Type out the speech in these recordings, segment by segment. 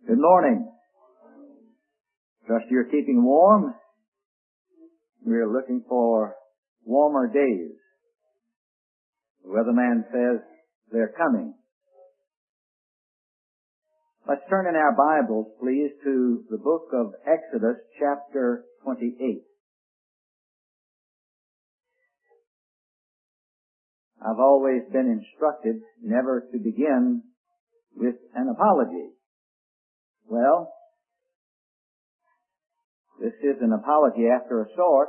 Good morning. Trust you're keeping warm. We're looking for warmer days. The weatherman says they're coming. Let's turn in our Bibles, please, to the book of Exodus, chapter 28. I've always been instructed never to begin with an apology. Well, this is an apology after a sort.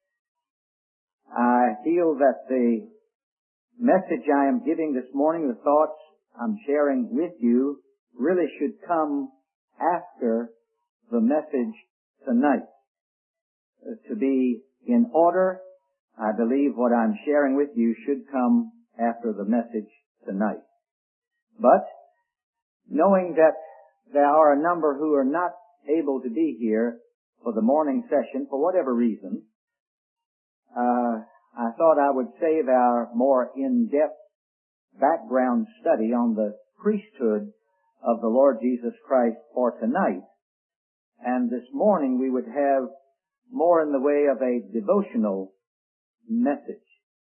I feel that the message I am giving this morning, the thoughts I'm sharing with you, really should come after the message tonight. To be in order, I believe what I'm sharing with you should come after the message tonight. But, knowing that there are a number who are not able to be here for the morning session for whatever reason, I thought I would save our more in-depth background study on the priesthood of the Lord Jesus Christ for tonight. And this morning we would have more in the way of a devotional message.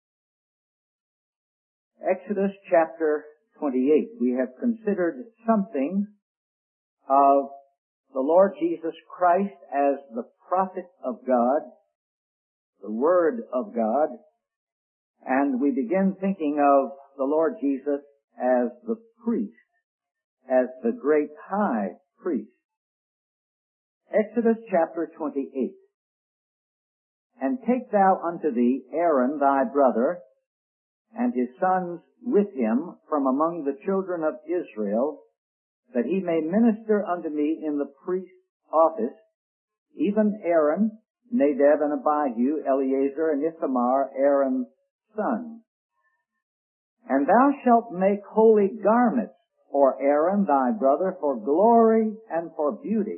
Exodus chapter 28. We have considered something of the Lord Jesus Christ as the prophet of God, the Word of God, and we begin thinking of the Lord Jesus as the priest, as the great high priest. Exodus chapter 28. And take thou unto thee Aaron thy brother, and his sons with him from among the children of Israel, that he may minister unto me in the priest's office, even Aaron, Nadab and Abihu, Eleazar and Ithamar, Aaron's sons. And thou shalt make holy garments for Aaron thy brother, for glory and for beauty.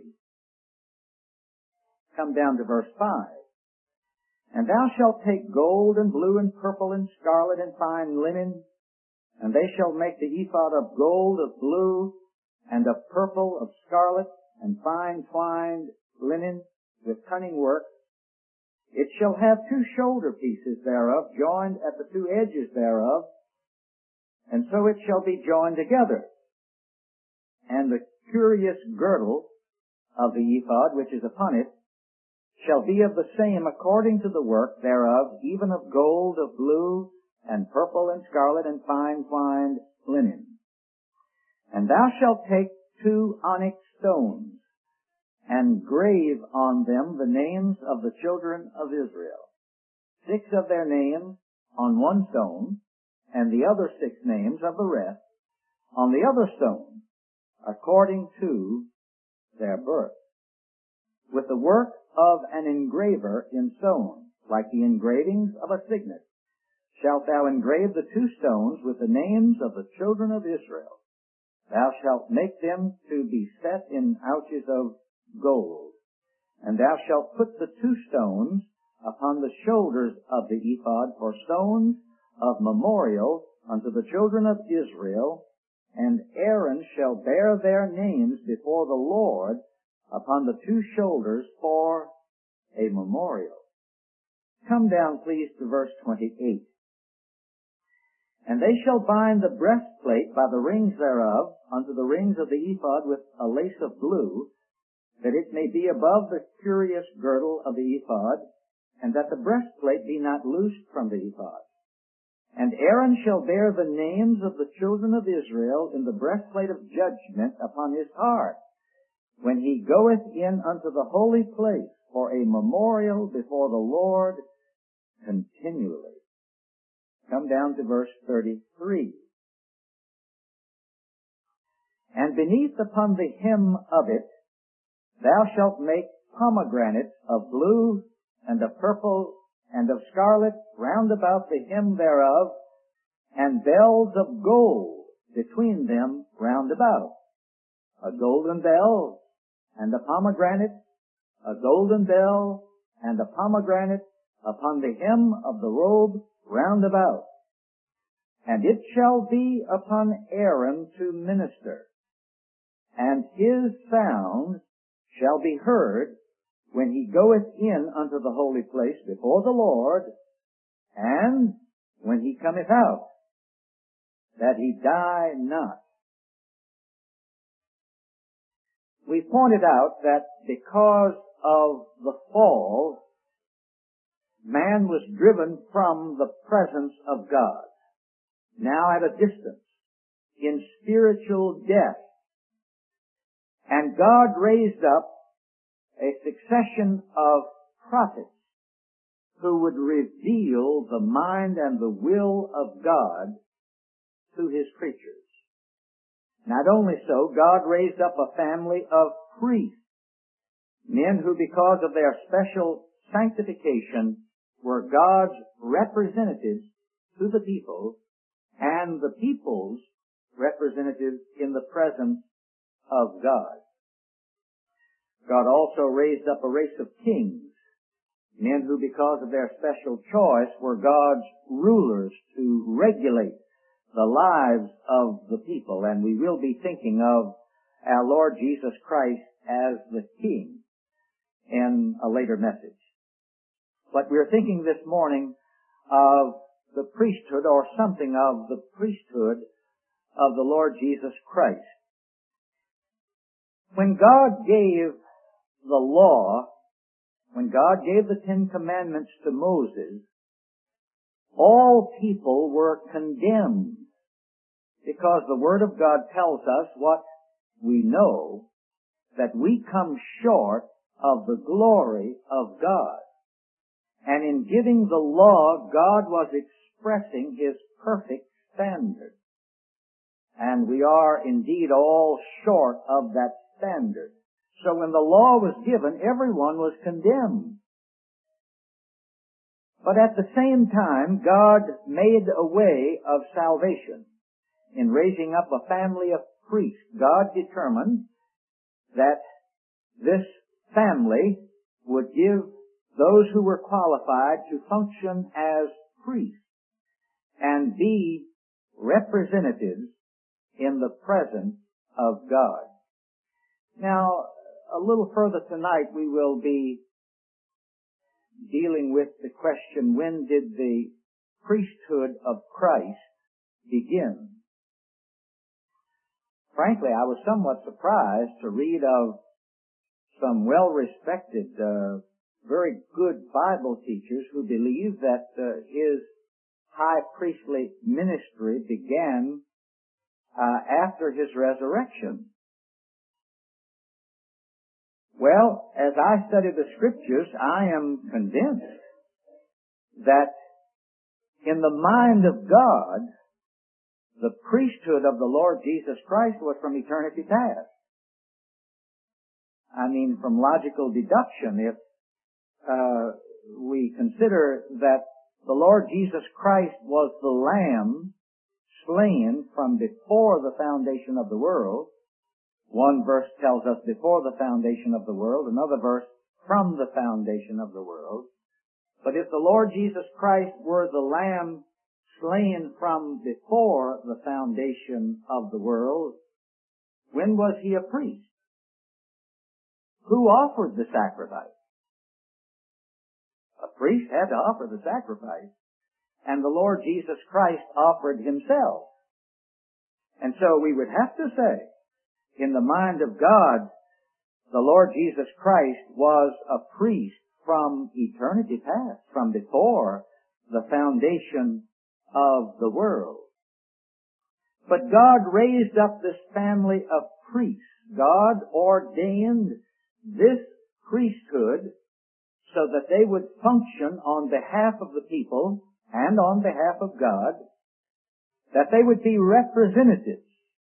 Come down to verse 5. And thou shalt take gold and blue and purple and scarlet and fine linen, and they shall make the ephod of gold, of blue, and of purple, of scarlet, and fine twined linen with cunning work. It shall have 2 shoulder pieces thereof, joined at the 2 edges thereof, and so it shall be joined together. And the curious girdle of the ephod, which is upon it, shall be of the same according to the work thereof, even of gold, of blue, and purple, and scarlet, and fine twined linen. And thou shalt take 2 onyx stones, and grave on them the names of the children of Israel, 6 of their names on one stone, and the other 6 names of the rest on the other stone, according to their birth, with the work of an engraver in stone, like the engravings of a signet, shalt thou engrave the 2 stones with the names of the children of Israel. Thou shalt make them to be set in ouches of gold. And thou shalt put the 2 stones upon the shoulders of the ephod for stones of memorial unto the children of Israel, and Aaron shall bear their names before the Lord upon the 2 shoulders for a memorial. Come down, please, to verse 28. And they shall bind the breastplate by the rings thereof unto the rings of the ephod with a lace of blue, that it may be above the curious girdle of the ephod, and that the breastplate be not loosed from the ephod. And Aaron shall bear the names of the children of Israel in the breastplate of judgment upon his heart, when he goeth in unto the holy place for a memorial before the Lord continually. Come down to verse 33. And beneath upon the hem of it thou shalt make pomegranates of blue and of purple and of scarlet round about the hem thereof, and bells of gold between them round about. A golden bell and a pomegranate, a golden bell and a pomegranate upon the hem of the robe round about. And it shall be upon Aaron to minister. and his sound shall be heard when he goeth in unto the holy place before the Lord, and when he cometh out, that he die not. We pointed out that because of the fall, man was driven from the presence of God, now at a distance, in spiritual death. And God raised up a succession of prophets who would reveal the mind and the will of God to his creatures. Not only so, God raised up a family of priests, men who, because of their special sanctification, were God's representatives to the people and the people's representatives in the presence of God. God also raised up a race of kings, men who, because of their special choice, were God's rulers to regulate the lives of the people. And we will be thinking of our Lord Jesus Christ as the King in a later message. But we're thinking this morning of the priesthood, or something of the priesthood of the Lord Jesus Christ. When God gave the law, when God gave the Ten Commandments to Moses, all people were condemned, because the Word of God tells us what we know, that we come short of the glory of God. And in giving the law, God was expressing His perfect standard. And we are indeed all short of that standard. So when the law was given, everyone was condemned. But at the same time, God made a way of salvation. In raising up a family of priests, God determined that this family would give those who were qualified to function as priests and be representatives in the presence of God. Now, a little further tonight we will be dealing with the question, when did the priesthood of Christ begin? Frankly, I was somewhat surprised to read of some well-respected, very good Bible teachers who believe that his high priestly ministry began after his resurrection. Well, as I study the Scriptures, I am convinced that in the mind of God, the priesthood of the Lord Jesus Christ was from eternity past. I mean, from logical deduction, if we consider that the Lord Jesus Christ was the Lamb slain from before the foundation of the world. One verse tells us before the foundation of the world, another verse from the foundation of the world. But if the Lord Jesus Christ were the Lamb slain from before the foundation of the world, when was he a priest? Who offered the sacrifice? A priest had to offer the sacrifice, and the Lord Jesus Christ offered himself. And so we would have to say, in the mind of God, the Lord Jesus Christ was a priest from eternity past, from before the foundation of the world. But God raised up this family of priests. God ordained this priesthood so that they would function on behalf of the people and on behalf of God, that they would be representatives.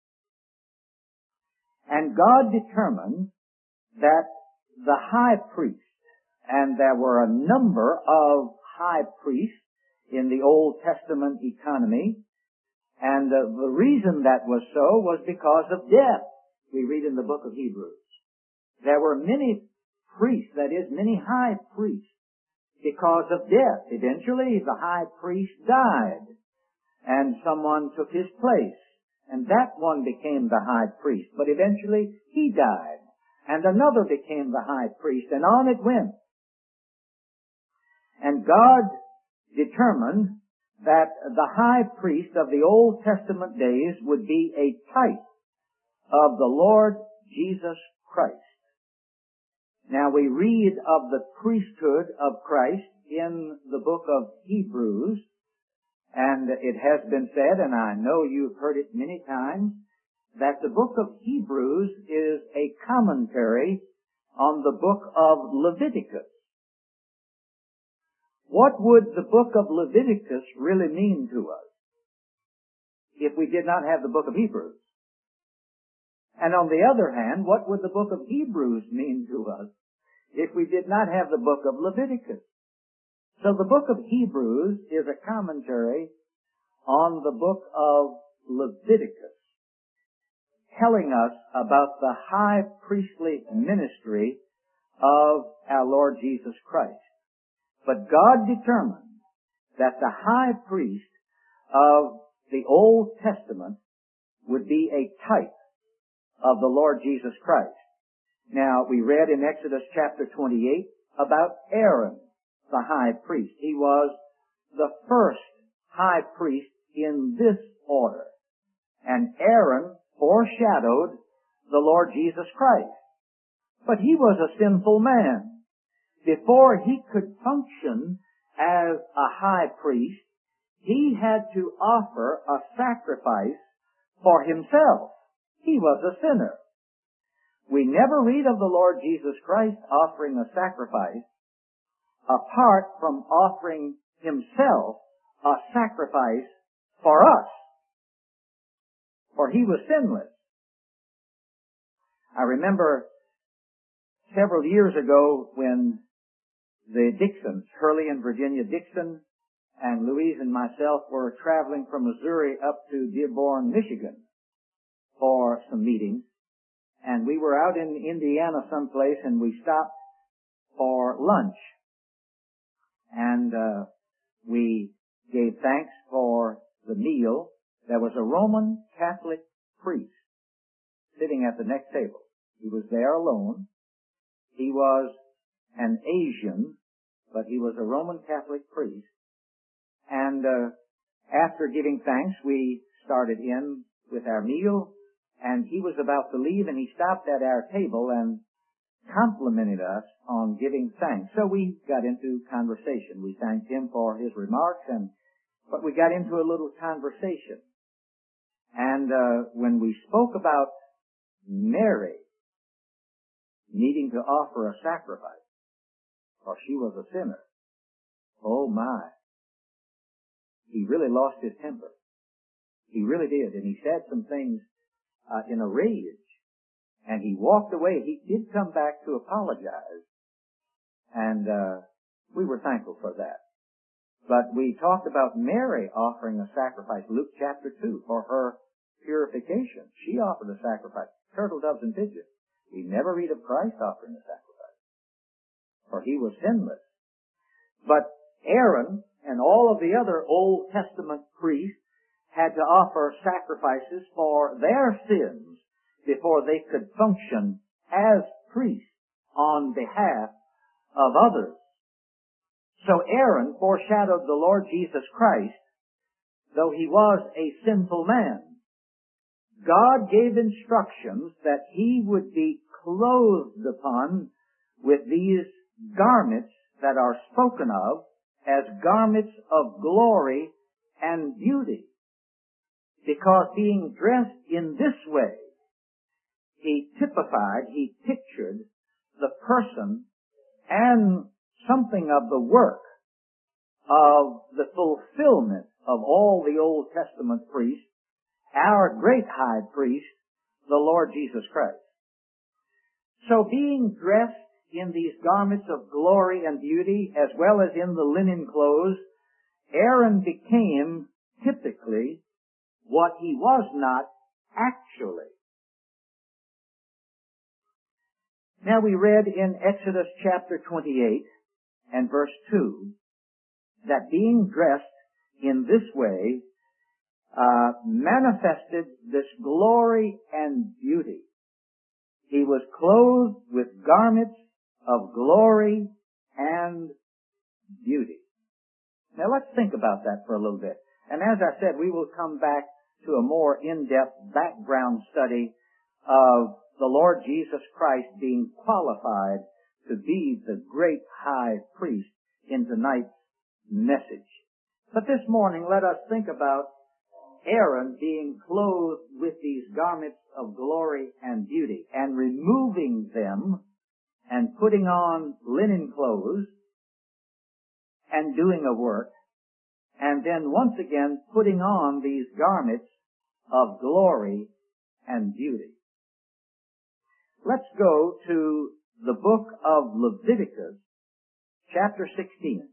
And God determined that the high priest, and there were a number of high priests in the Old Testament economy, and the reason that was so was because of death. We read in the book of Hebrews. There were many priests, that is, many high priests, because of death. Eventually, the high priest died, and someone took his place, and that one became the high priest. But eventually he died, and another became the high priest, and on it went. And God determined that the high priest of the Old Testament days would be a type of the Lord Jesus Christ. Now we read of the priesthood of Christ in the book of Hebrews, and it has been said, and I know you've heard it many times, that the book of Hebrews is a commentary on the book of Leviticus. What would the book of Leviticus really mean to us if we did not have the book of Hebrews? And on the other hand, what would the book of Hebrews mean to us if we did not have the book of Leviticus? So the book of Hebrews is a commentary on the book of Leviticus, telling us about the high priestly ministry of our Lord Jesus Christ. But God determined that the high priest of the Old Testament would be a type of the Lord Jesus Christ. Now, we read in Exodus chapter 28 about Aaron, the high priest. He was the first high priest in this order. And Aaron foreshadowed the Lord Jesus Christ. But he was a sinful man. Before he could function as a high priest, he had to offer a sacrifice for himself. He was a sinner. We never read of the Lord Jesus Christ offering a sacrifice apart from offering himself a sacrifice for us. For he was sinless. I remember several years ago when the Dixons, Hurley and Virginia Dixon, and Louise and myself were traveling from Missouri up to Dearborn, Michigan for some meetings. And we were out in Indiana someplace, and we stopped for lunch. And we gave thanks for the meal. There was a Roman Catholic priest sitting at the next table. He was there alone. He was an Asian, but he was a Roman Catholic priest. And after giving thanks, we started in with our meal, and he was about to leave, and he stopped at our table and complimented us on giving thanks. So we got into conversation. We thanked him for his remarks, but we got into a little conversation. And when we spoke about Mary needing to offer a sacrifice, for she was a sinner, oh my, he really lost his temper. He really did. And he said some things in a rage. And he walked away. He did come back to apologize. And we were thankful for that. But we talked about Mary offering a sacrifice, Luke chapter 2, for her purification. She offered a sacrifice, turtle doves and pigeons. We never read of Christ offering a sacrifice, for he was sinless. But Aaron and all of the other Old Testament priests had to offer sacrifices for their sins before they could function as priests on behalf of others. So Aaron foreshadowed the Lord Jesus Christ, though he was a sinful man. God gave instructions that he would be clothed upon with these garments that are spoken of as garments of glory and beauty. Because being dressed in this way, he typified, he pictured the person and something of the work of the fulfillment of all the Old Testament priests, our great high priest, the Lord Jesus Christ. So being dressed in these garments of glory and beauty, as well as in the linen clothes, Aaron became typically what he was not actually. Now we read in Exodus chapter 28 and verse 2 that being dressed in this way, manifested this glory and beauty. He was clothed with garments of glory and beauty. Now let's think about that for a little bit. And as I said, we will come back to a more in-depth background study of the Lord Jesus Christ being qualified to be the great high priest in tonight's message. But this morning, let us think about Aaron being clothed with these garments of glory and beauty and removing them and putting on linen clothes and doing a work, and then once again putting on these garments of glory and beauty. Let's go to the book of Leviticus, chapter 16.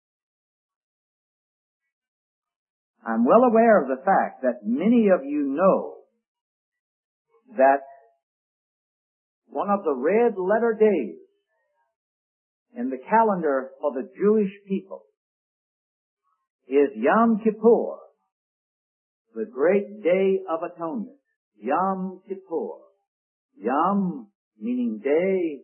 I'm well aware of the fact that many of you know that one of the red letter days in the calendar for the Jewish people is Yom Kippur, the great day of atonement. Yom Kippur. Yom meaning day,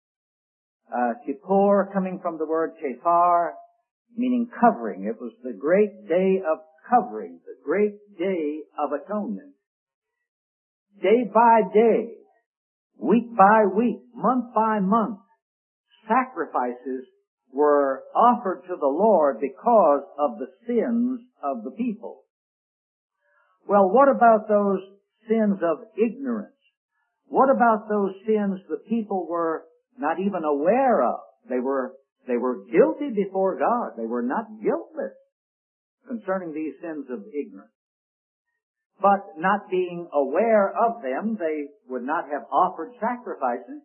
Kippur coming from the word Kefar, meaning covering. It was the great day of covering, the great day of atonement. Day by day, week by week, month by month, sacrifices were offered to the Lord because of the sins of the people. Well, what about those sins of ignorance? What about those sins the people were not even aware of? They were guilty before God. They were not guiltless concerning these sins of ignorance. But not being aware of them, they would not have offered sacrifices.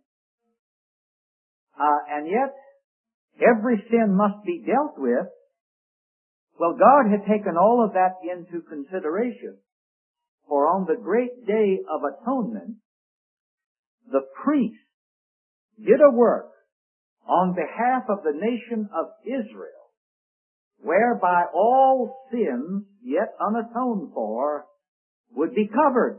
And yet, every sin must be dealt with. Well, God had taken all of that into consideration. For on the great day of atonement, the priest did a work on behalf of the nation of Israel, whereby all sins yet unatoned for would be covered.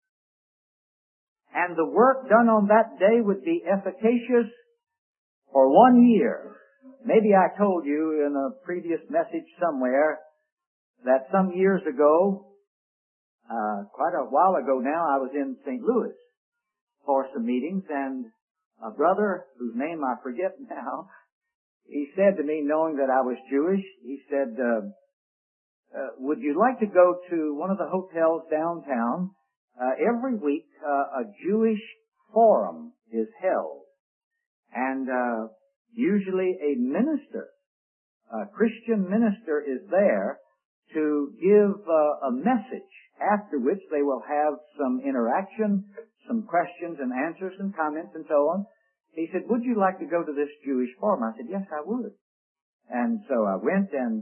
And the work done on that day would be efficacious for 1 year. Maybe I told you in a previous message somewhere that some years ago, quite a while ago now, I was in St. Louis for some meetings, and a brother, whose name I forget now, he said to me, knowing that I was Jewish, he said, would you like to go to one of the hotels downtown? Every week, a Jewish forum is held. And usually a minister, a Christian minister is there to give a message, after which they will have some interaction, some questions and answers and comments and so on. He said, would you like to go to this Jewish forum? I said, yes, I would. And so I went, and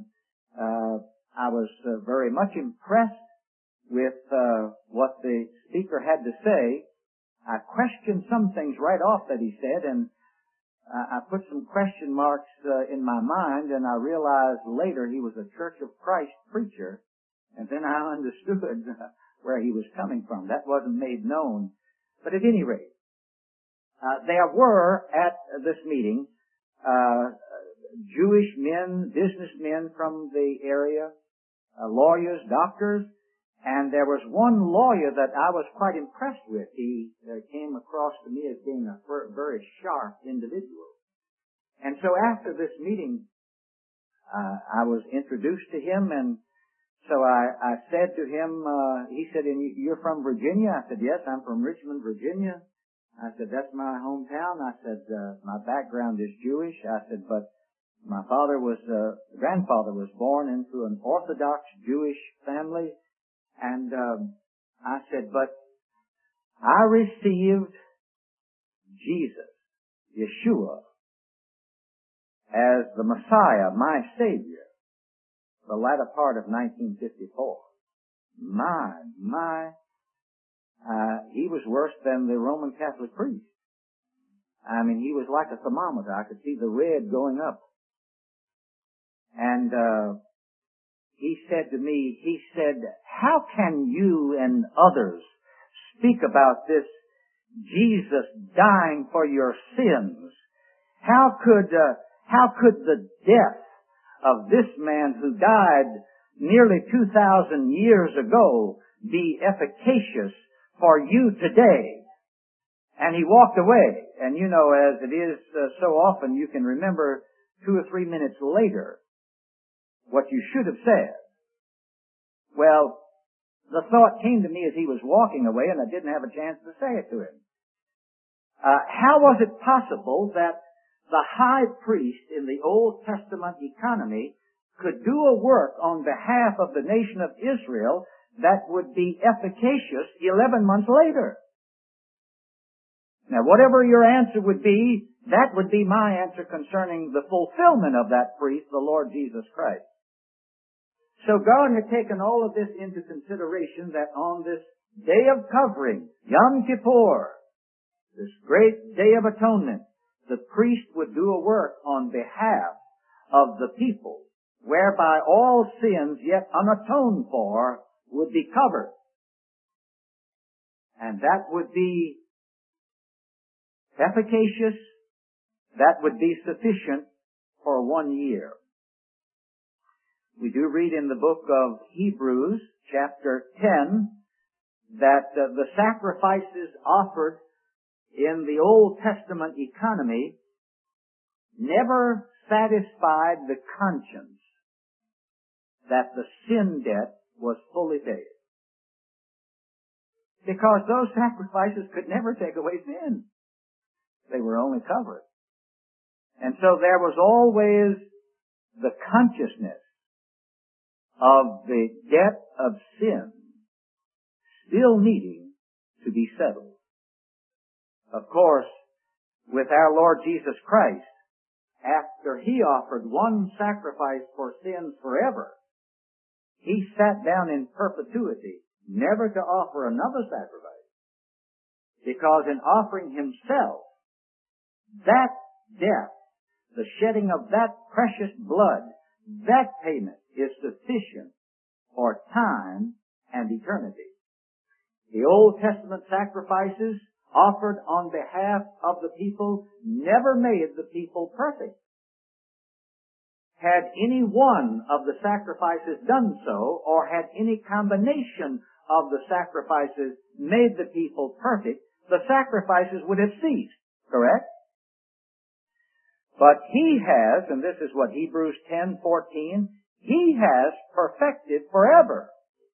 I was very much impressed with what the speaker had to say. I questioned some things right off that he said, and I put some question marks in my mind, and I realized later he was a Church of Christ preacher, and then I understood where he was coming from. That wasn't made known. But at any rate, there were at this meeting Jewish men, businessmen from the area, lawyers, doctors, and there was one lawyer that I was quite impressed with. He came across to me as being a very sharp individual. And so after this meeting, I was introduced to him, and so I said to him, he said, and you're from Virginia? I said, yes, I'm from Richmond, Virginia. I said, that's my hometown. I said, my background is Jewish. I said, but my grandfather was born into an Orthodox Jewish family. And I said, but I received Jesus, Yeshua, as the Messiah, my Savior, the latter part of 1954. He was worse than the Roman Catholic priest. I mean, he was like a thermometer. I could see the red going up. And he said to me, he said, how can you and others speak about this Jesus dying for your sins? How could the death of this man who died nearly 2,000 years ago be efficacious for you today? And he walked away. And you know, as it is so often, you can remember 2 or 3 minutes later what you should have said. Well, the thought came to me as he was walking away, and I didn't have a chance to say it to him. How was it possible that the high priest in the Old Testament economy could do a work on behalf of the nation of Israel that would be efficacious 11 months later? Now, whatever your answer would be, that would be my answer concerning the fulfillment of that priest, the Lord Jesus Christ. So God had taken all of this into consideration, that on this day of covering, Yom Kippur, this great day of atonement, the priest would do a work on behalf of the people, whereby all sins yet unatoned for would be covered. And that would be efficacious, that would be sufficient for 1 year. We do read in the book of Hebrews, chapter 10, that the sacrifices offered in the Old Testament economy never satisfied the conscience that the sin debt was fully paid. Because those sacrifices could never take away sin. They were only covered. And so there was always the consciousness of the debt of sin still needing to be settled. Of course, with our Lord Jesus Christ, after He offered one sacrifice for sins forever, He sat down in perpetuity, never to offer another sacrifice, because in offering Himself, that death, the shedding of that precious blood, that payment is sufficient for time and eternity. The Old Testament sacrifices offered on behalf of the people never made the people perfect. Had any one of the sacrifices done so, or had any combination of the sacrifices made the people perfect, the sacrifices would have ceased, correct? But He has, and this is what Hebrews 10:14, He has perfected forever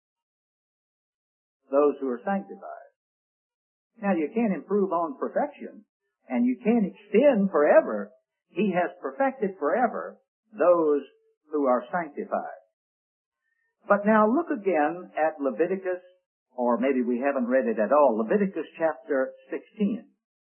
those who are sanctified. Now, you can't improve on perfection, and you can't extend forever. He has perfected forever those who are sanctified. But now look again at Leviticus, or maybe we haven't read it at all, Leviticus chapter 16.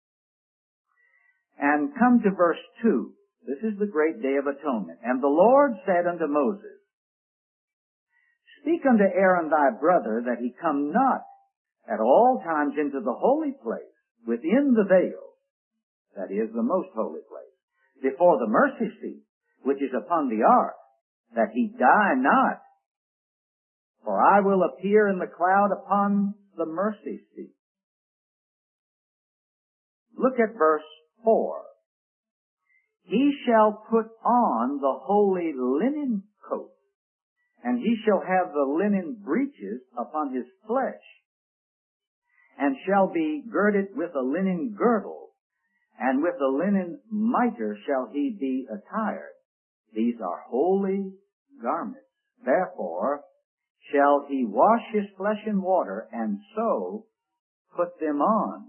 And come to verse 2. This is the great day of atonement. And the Lord said unto Moses, Speak unto Aaron thy brother that he come not at all times into the holy place within the veil, that is the most holy place, before the mercy seat, which is upon the ark, that he die not. For I will appear in the cloud upon the mercy seat. Look at verse 4. He shall put on the holy linen coat, and he shall have the linen breeches upon his flesh, and shall be girded with a linen girdle, and with a linen mitre shall he be attired. These are holy garments. Therefore shall he wash his flesh in water, and so put them on.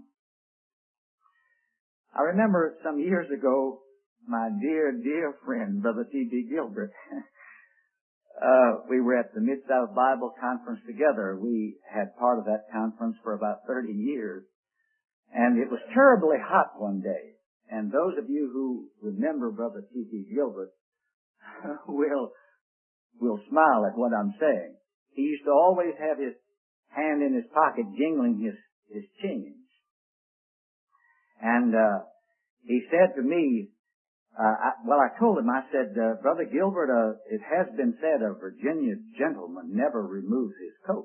I remember some years ago, my dear friend, Brother T.B. Gilbert, we were at the Mid-South Bible Conference together. We had part of that conference for about 30 years. And it was terribly hot one day. And those of you who remember Brother T.B. Gilbert will smile at what I'm saying. He used to always have his hand in his pocket jingling his change. And he said to me, I told him, I said, Brother Gilbert, it has been said a Virginia gentleman never removes his coat.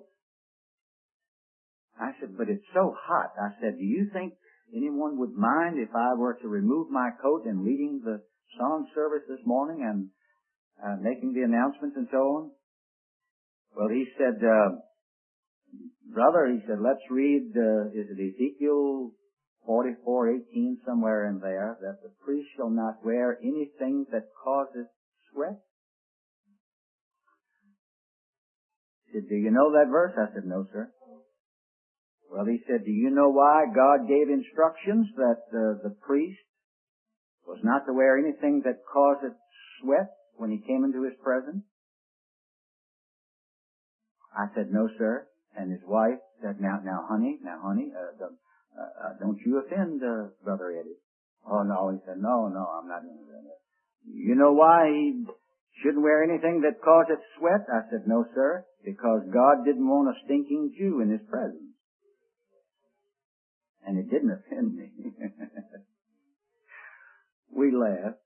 I said, but it's so hot. I said, do you think anyone would mind if I were to remove my coat in leading the song service this morning and making the announcements and so on? Well, he said, brother, he said, let's read, is it Ezekiel 44:18, somewhere in there, that the priest shall not wear anything that causes sweat? He said, do you know that verse? I said, no, sir. Well, he said, do you know why God gave instructions that the priest was not to wear anything that caused sweat when he came into his presence? I said, no, sir. And his wife said, now, honey, don't you offend Brother Eddie. Oh, no. He said, no, I'm not going to do that. You know why he shouldn't wear anything that causes sweat? I said, no, sir, because God didn't want a stinking Jew in his presence. And it didn't offend me. We laughed.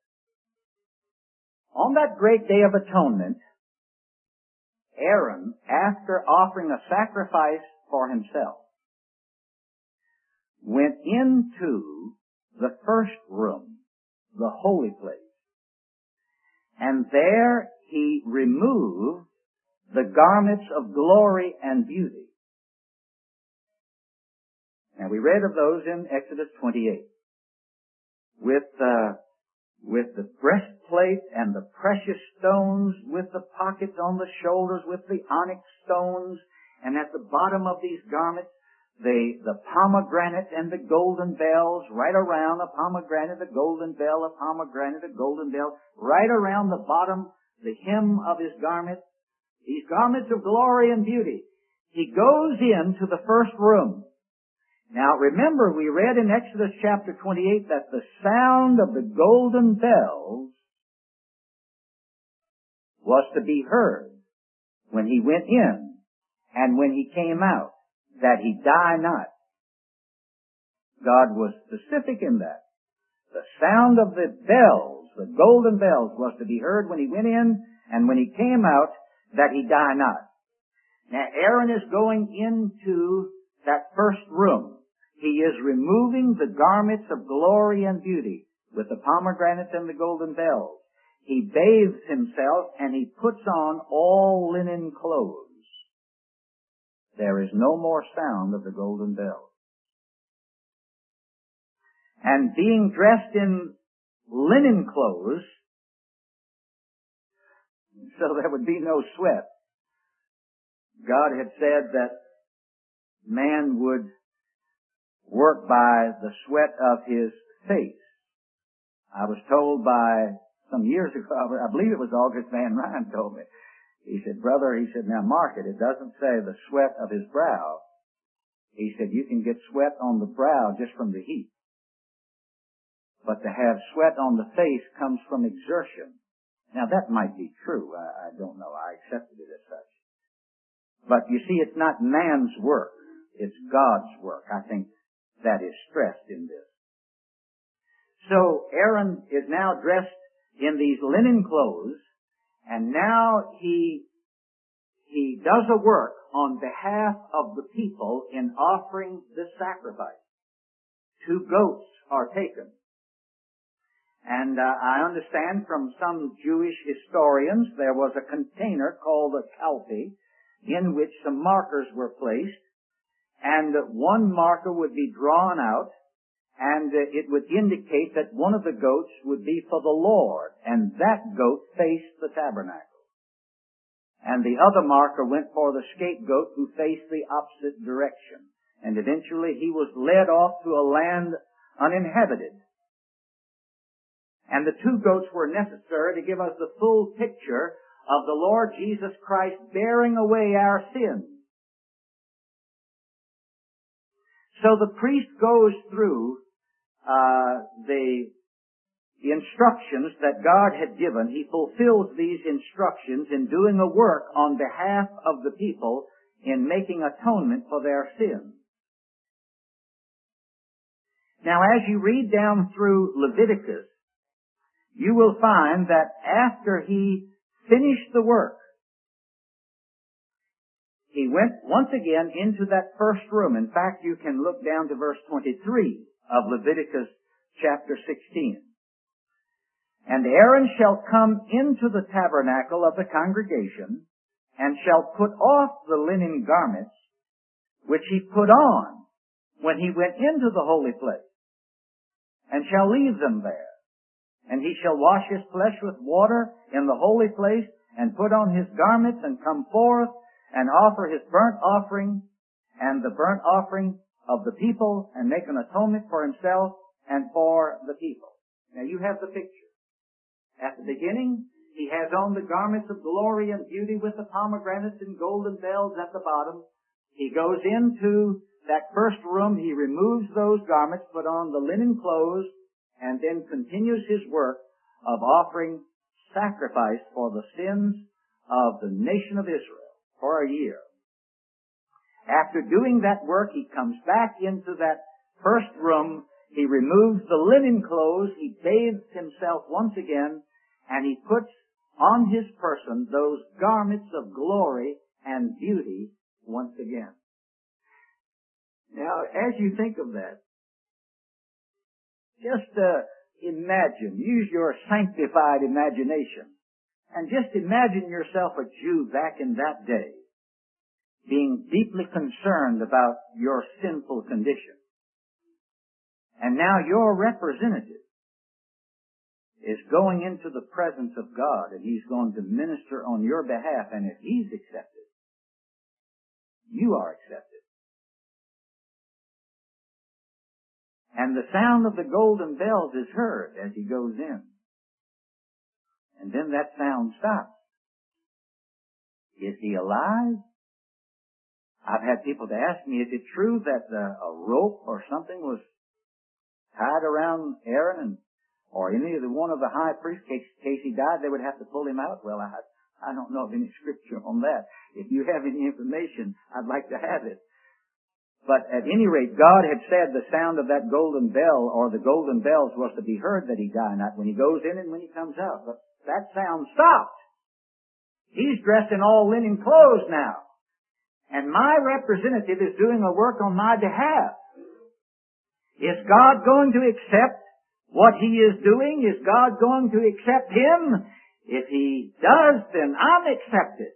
On that great day of atonement, Aaron, after offering a sacrifice for himself, went into the first room, the holy place, and there he removed the garments of glory and beauty. And we read of those in Exodus 28. With the breastplate and the precious stones, with the pockets on the shoulders, with the onyx stones, and at the bottom of these garments, the pomegranate and the golden bells, right around a pomegranate, a golden bell, a pomegranate, a golden bell, right around the bottom, the hem of his garment, these garments of glory and beauty. He goes into the first room. Now remember, we read in Exodus chapter 28 that the sound of the golden bells was to be heard when he went in and when he came out, that he die not. God was specific in that. The sound of the bells, the golden bells, was to be heard when he went in and when he came out, that he die not. Now Aaron is going into that first room. He is removing the garments of glory and beauty with the pomegranates and the golden bells. He bathes himself and he puts on all linen clothes. There is no more sound of the golden bells. And being dressed in linen clothes, so there would be no sweat. God had said that man would work by the sweat of his face. I was told by some years ago, I believe it was August Van Ryan told me. He said, brother, he said, now mark it. It doesn't say the sweat of his brow. He said, you can get sweat on the brow just from the heat. But to have sweat on the face comes from exertion. Now that might be true. I don't know. I accepted it as such. But you see, it's not man's work. It's God's work. I think that is stressed in this. So Aaron is now dressed in these linen clothes, and now he does a work on behalf of the people in offering the sacrifice. 2 goats are taken. And I understand from some Jewish historians there was a container called a kalpi in which some markers were placed, and one marker would be drawn out, and it would indicate that one of the goats would be for the Lord, and that goat faced the tabernacle. And the other marker went for the scapegoat who faced the opposite direction. And eventually he was led off to a land uninhabited. And the 2 goats were necessary to give us the full picture of the Lord Jesus Christ bearing away our sins. So the priest goes through the instructions that God had given. He fulfills these instructions in doing a work on behalf of the people in making atonement for their sins. Now, as you read down through Leviticus, you will find that after he finished the work, he went once again into that first room. In fact, you can look down to verse 23 of Leviticus chapter 16. And Aaron shall come into the tabernacle of the congregation, and shall put off the linen garments which he put on when he went into the holy place, and shall leave them there. And he shall wash his flesh with water in the holy place, and put on his garments, and come forth, and offer his burnt offering, and the burnt offering of the people, and make an atonement for himself and for the people. Now you have the picture. At the beginning, he has on the garments of glory and beauty with the pomegranates and golden bells at the bottom. He goes into that first room, he removes those garments, put on the linen clothes, and then continues his work of offering sacrifice for the sins of the nation of Israel for a year. After doing that work, he comes back into that first room, he removes the linen clothes, he bathes himself once again, and he puts on his person those garments of glory and beauty once again. Now, as you think of that, just imagine, use your sanctified imagination, and just imagine yourself a Jew back in that day, being deeply concerned about your sinful condition. And now your representative is going into the presence of God, and he's going to minister on your behalf, and if he's accepted, you are accepted. And the sound of the golden bells is heard as he goes in. And then that sound stops. Is he alive? I've had people to ask me, is it true that a rope or something was tied around Aaron or any of one of the high priests, in case he died, they would have to pull him out? Well, I don't know of any scripture on that. If you have any information, I'd like to have it. But at any rate, God had said the sound of that golden bell, or the golden bells, was to be heard that he died, not when he goes in and when he comes out. But that sound stopped. He's dressed in all linen clothes now. And my representative is doing a work on my behalf. Is God going to accept what he is doing? Is God going to accept him? If he does, then I'm accepted.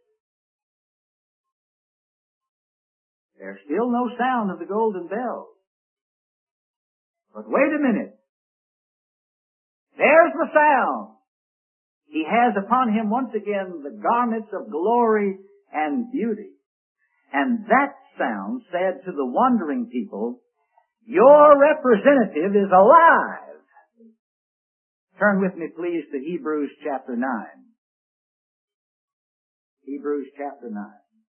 There's still no sound of the golden bells. But wait a minute. There's the sound. He has upon him once again the garments of glory and beauty. And that sound said to the wondering people, your representative is alive. Turn with me, please, to Hebrews chapter 9. Hebrews chapter 9.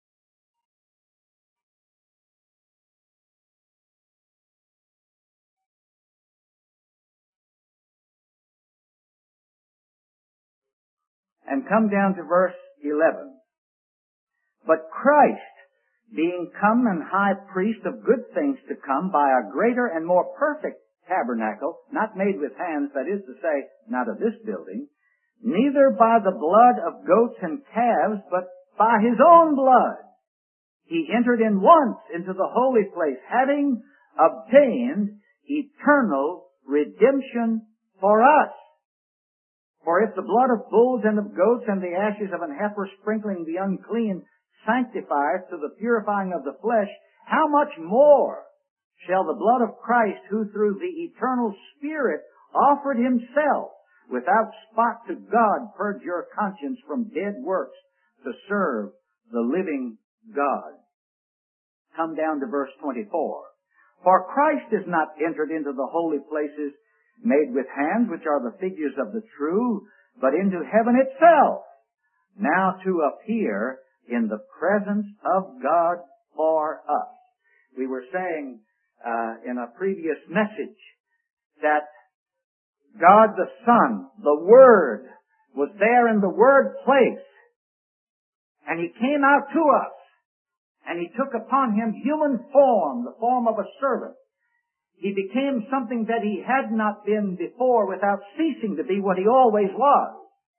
And come down to verse 11. But Christ, being come and high priest of good things to come by a greater and more perfect tabernacle, not made with hands, that is to say, not of this building, neither by the blood of goats and calves, but by his own blood, he entered in once into the holy place, having obtained eternal redemption for us. For if the blood of bulls and of goats and the ashes of an heifer sprinkling the unclean sanctifieth to the purifying of the flesh, how much more shall the blood of Christ, who through the eternal Spirit offered himself without spot to God, purge your conscience from dead works to serve the living God? Come down to verse 24. For Christ is not entered into the holy places made with hands, which are the figures of the true, but into heaven itself, now to appear in the presence of God for us. We were saying in a previous message that God the Son, the Word, was there in the Word place, and he came out to us, and he took upon him human form, the form of a servant. He became something that he had not been before without ceasing to be what he always was.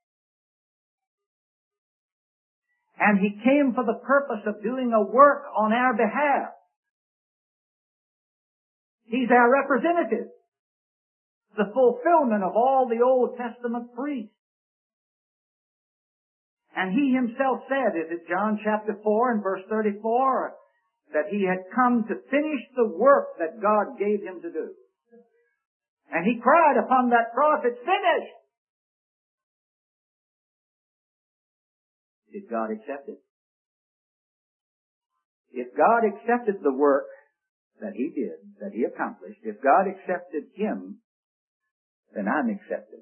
And he came for the purpose of doing a work on our behalf. He's our representative. The fulfillment of all the Old Testament priests. And he himself said, is it John chapter 4 and verse 34, that he had come to finish the work that God gave him to do. And he cried upon that cross, it's finished! Did God accept it? If God accepted the work that he did, that he accomplished, if God accepted him, then I'm accepted.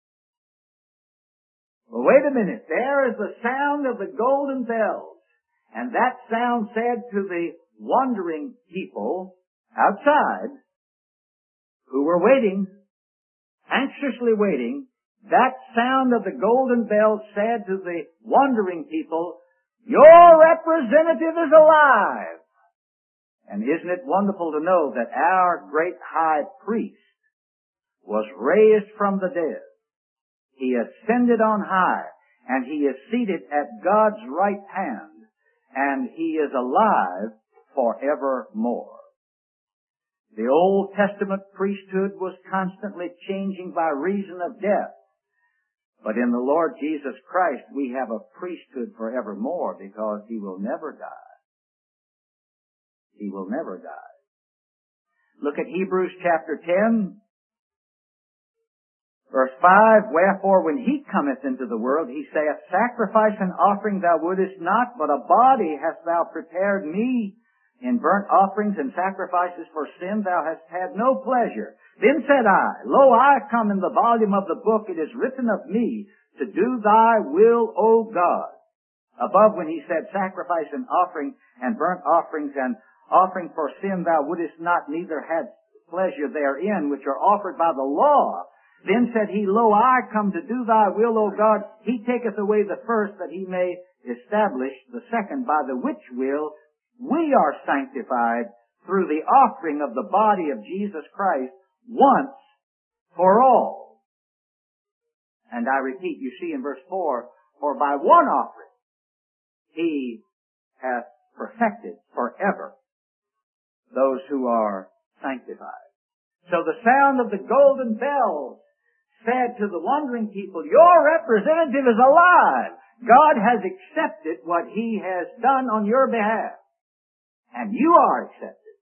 Well, wait a minute. There is the sound of the golden bells. And that sound said to the wandering people outside who were waiting, anxiously waiting, that sound of the golden bells said to the wandering people, your representative is alive. And isn't it wonderful to know that our great high priest was raised from the dead? He ascended on high, and he is seated at God's right hand, and he is alive forevermore. The Old Testament priesthood was constantly changing by reason of death. But in the Lord Jesus Christ, we have a priesthood forevermore because he will never die. He will never die. Look at Hebrews chapter 10. Verse 5, wherefore when he cometh into the world, he saith, sacrifice and offering thou wouldest not, but a body hast thou prepared me. In burnt offerings and sacrifices for sin thou hast had no pleasure. Then said I, lo, I come in the volume of the book, it is written of me, to do thy will, O God. Above when he said sacrifice and offering and burnt offerings and offering for sin thou wouldest not, neither had pleasure therein, which are offered by the law. Then said he, lo, I come to do thy will, O God. He taketh away the first, that he may establish the second, by the which will we are sanctified through the offering of the body of Jesus Christ once for all. And I repeat, you see in verse 4, for by one offering he hath perfected forever those who are sanctified. So the sound of the golden bells said to the wandering people, your representative is alive. God has accepted what he has done on your behalf. And you are accepted.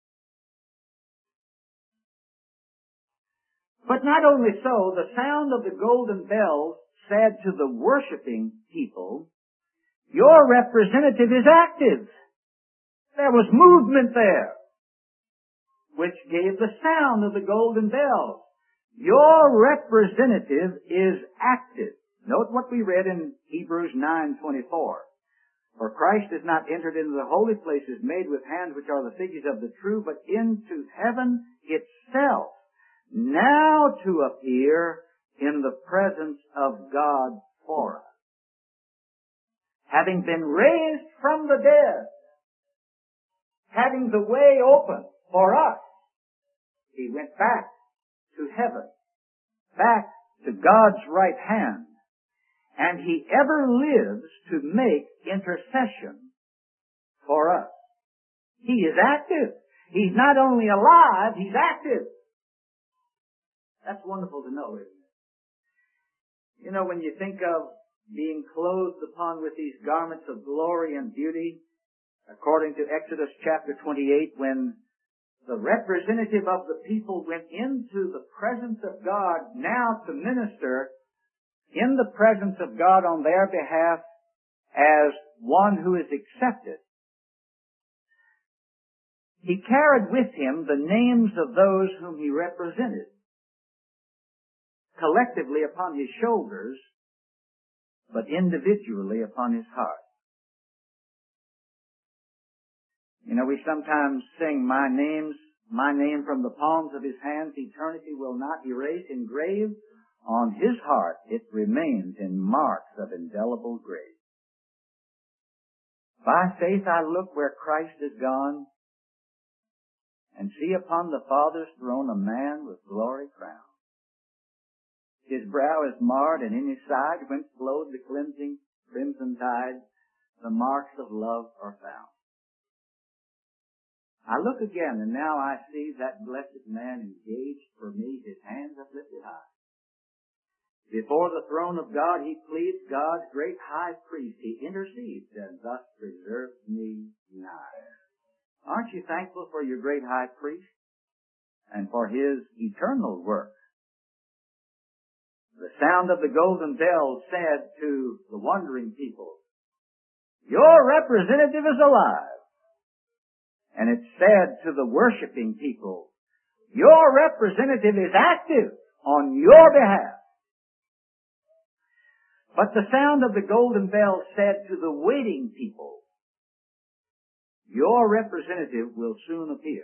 But not only so, the sound of the golden bells said to the worshiping people, your representative is active. There was movement there, which gave the sound of the golden bells. Your representative is active. Note what we read in Hebrews 9:24. For Christ is not entered into the holy places made with hands, which are the figures of the true, but into heaven itself, now to appear in the presence of God for us. Having been raised from the dead, having the way open for us, he went back to heaven, back to God's right hand, and he ever lives to make intercession for us. He is active. He's not only alive, he's active. That's wonderful to know, isn't it? You know, when you think of being clothed upon with these garments of glory and beauty, according to Exodus chapter 28, when the representative of the people went into the presence of God now to minister in the presence of God on their behalf as one who is accepted, he carried with him the names of those whom he represented, collectively upon his shoulders, but individually upon his heart. You know, we sometimes sing, my name from the palms of his hands, eternity will not erase. Engraved on his heart, it remains in marks of indelible grace. By faith I look where Christ is gone, and see upon the Father's throne a man with glory crowned. His brow is marred, and in his side, whence flowed the cleansing crimson tide, the marks of love are found. I look again, and now I see that blessed man engaged for me, his hands uplifted high. Before the throne of God he pleads, God's great high priest. He intercedes and thus preserves me nigh. Aren't you thankful for your great high priest and for his eternal work? The sound of the golden bell said to the wondering people, your representative is alive. And it said to the worshiping people, your representative is active on your behalf. But the sound of the golden bell said to the waiting people, your representative will soon appear.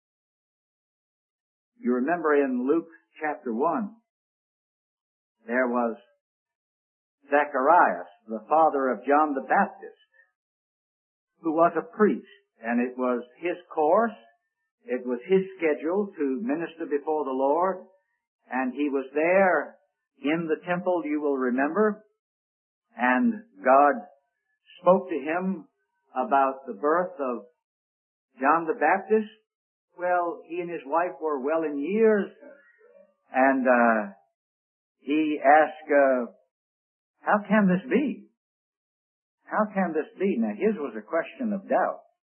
You remember in Luke chapter 1, there was Zacharias, the father of John the Baptist, who was a priest, and it was his course, it was his schedule to minister before the Lord, and he was there in the temple, you will remember, and God spoke to him about the birth of John the Baptist. Well, he and his wife were well in years, and he asked, how can this be? How can this be? Now, his was a question of doubt.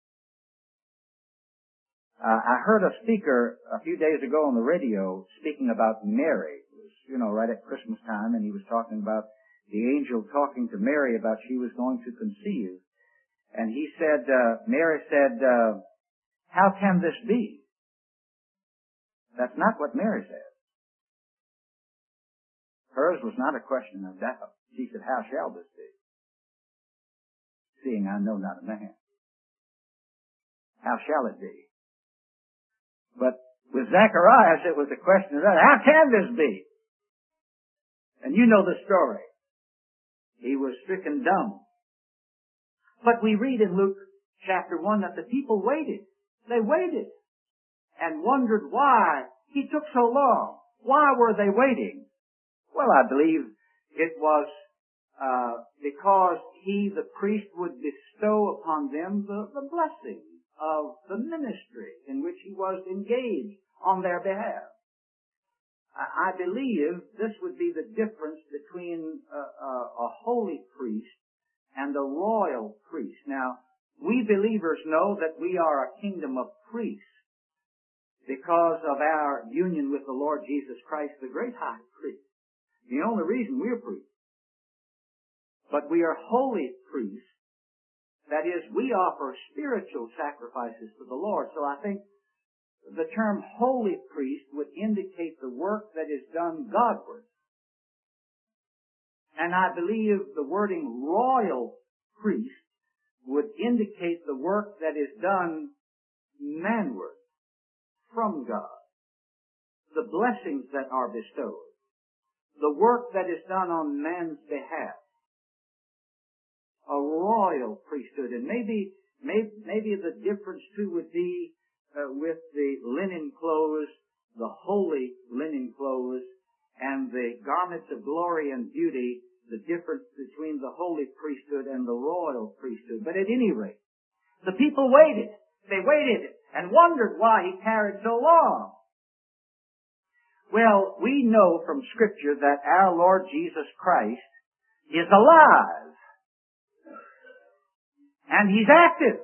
I heard a speaker a few days ago on the radio speaking about Mary. It was, right at Christmas time, and he was talking about the angel talking to Mary about she was going to conceive. And he said, Mary said, how can this be? That's not what Mary said. Hers was not a question of doubt. She said, how shall this be? Seeing I know not a man. How shall it be? But with Zacharias, it was a question of that. How can this be? And you know the story. He was stricken dumb. But we read in Luke chapter 1 that the people waited. They waited and wondered why he took so long. Why were they waiting? Well, I believe it was because he, the priest, would bestow upon them the blessing of the ministry in which he was engaged on their behalf. I believe this would be the difference between a holy priest and a royal priest. Now, we believers know that we are a kingdom of priests because of our union with the Lord Jesus Christ, the great high priest. The only reason we're priests. But we are holy priests. That is, we offer spiritual sacrifices to the Lord. So I think the term holy priest would indicate the work that is done Godward. And I believe the wording royal priest would indicate the work that is done manward, from God. The blessings that are bestowed. The work that is done on man's behalf. A royal priesthood. And maybe the difference too would be with the linen clothes, the holy linen clothes, and the garments of glory and beauty, the difference between the holy priesthood and the royal priesthood. But at any rate, the people waited. They waited and wondered why he tarried so long. Well, we know from Scripture that our Lord Jesus Christ is alive. And he's active.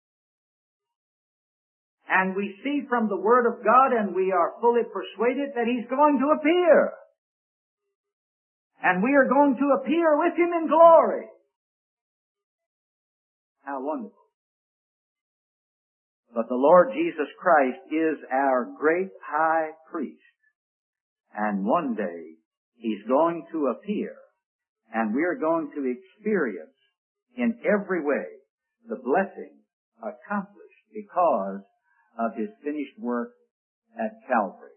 And we see from the Word of God, and we are fully persuaded that he's going to appear. And we are going to appear with him in glory. How wonderful. But the Lord Jesus Christ is our great high priest. And one day, he's going to appear. And we are going to experience in every way the blessing accomplished because of his finished work at Calvary.